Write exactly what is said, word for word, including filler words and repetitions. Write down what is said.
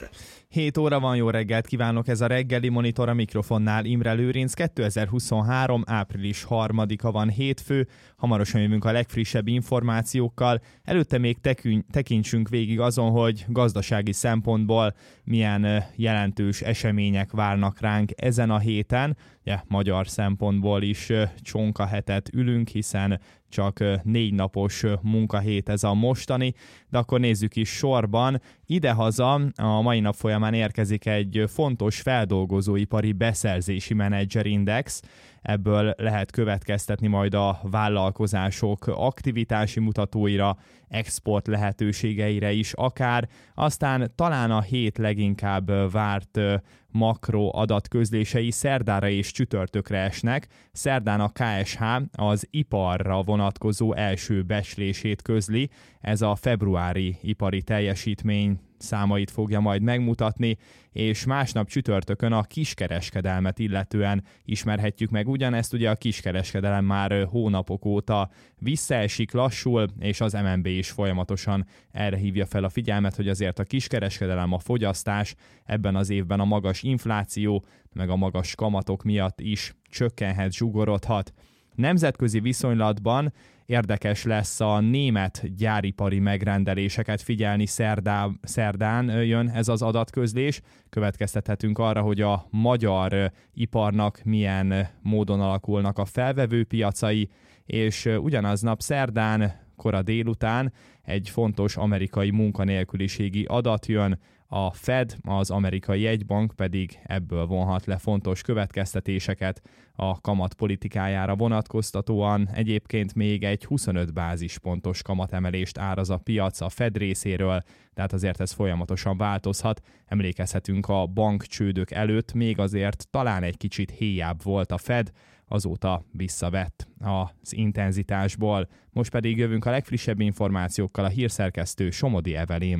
Monitor. hét óra van, jó reggelt kívánok, ez a reggeli Monitor, a mikrofonnál Imre Lőrinc. kétezer-huszonhárom. április harmadika van, hétfő, hamarosan jövünk a legfrissebb információkkal. Előtte még tekün- tekintsünk végig azon, hogy gazdasági szempontból milyen jelentős események várnak ránk ezen a héten. Ja, magyar szempontból is csonka hetet ülünk, hiszen csak négy napos munkahét ez a mostani, de akkor nézzük is sorban. Idehaza a mai nap folyamán érkezik egy fontos feldolgozóipari beszerzési menedzserindex. Ebből lehet következtetni majd a vállalkozások aktivitási mutatóira, export lehetőségeire is akár. Aztán talán a hét leginkább várt makro adatközlései szerdára és csütörtökre esnek. Szerdán a ká es há az iparra vonatkozó első becslését közli. Ez a februári ipari teljesítmény számait fogja majd megmutatni, és másnap csütörtökön a kiskereskedelmet illetően ismerhetjük meg ugyanezt. Ugye a kiskereskedelem már hónapok óta visszaesik, lassul, és az em en bé is folyamatosan erre hívja fel a figyelmet, hogy azért a kiskereskedelem, a fogyasztás ebben az évben a magas infláció, meg a magas kamatok miatt is csökkenhet, zsugorodhat. Nemzetközi viszonylatban érdekes lesz a német gyáripari megrendeléseket figyelni, szerdá, szerdán jön ez az adatközlés. Következtethetünk arra, hogy a magyar iparnak milyen módon alakulnak a felvevő piacai, és ugyanaznap szerdán, kora délután egy fontos amerikai munkanélküliségi adat jön, a Fed, az amerikai jegybank pedig ebből vonhat le fontos következtetéseket a kamat politikájára vonatkoztatóan. Egyébként még egy huszonöt bázispontos kamatemelést áraz a piac a Fed részéről, tehát azért ez folyamatosan változhat. Emlékezhetünk, a bankcsődök előtt még azért talán egy kicsit héjább volt a Fed, azóta visszavett az intenzitásból. Most pedig jövünk a legfrissebb információkkal, a hírszerkesztő Somodi Evelyn.